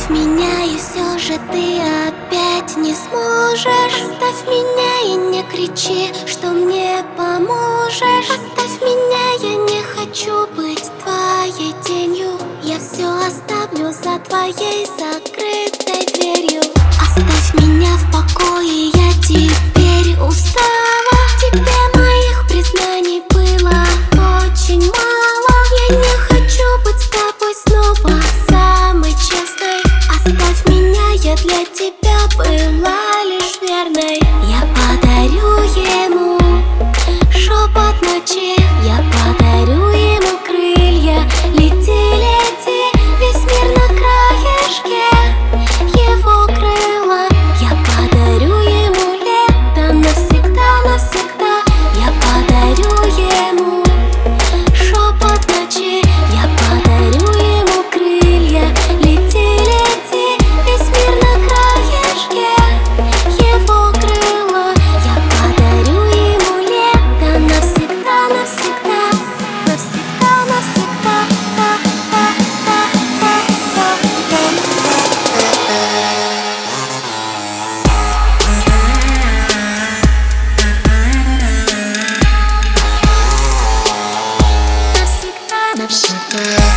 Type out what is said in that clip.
Оставь меня, и все же ты опять не сможешь. Оставь меня и не кричи, что мне поможешь. Оставь меня, я не хочу быть твоей тенью. Я все оставлю за твоей закрытой дверью. Оставь меня в покое, я теперь устала. Тебе моих признаний было очень мало. Я не хочу быть с тобой снова самой честной. Оставь меня, я для тебя была лишь верной. Я подарю ему шепот ночи, я подарю ему крылья. Лети, лети, весь мир на краешке его крыла. Я подарю ему лето навсегда, навсегда. Я подарю ему шепот ночи, я подарю ему крылья. Лети, лети, весь мир на краешке его крыла. Я подарю ему лето навсегда, навсегда, навсегда, навсегда. Навсегда, навсегда.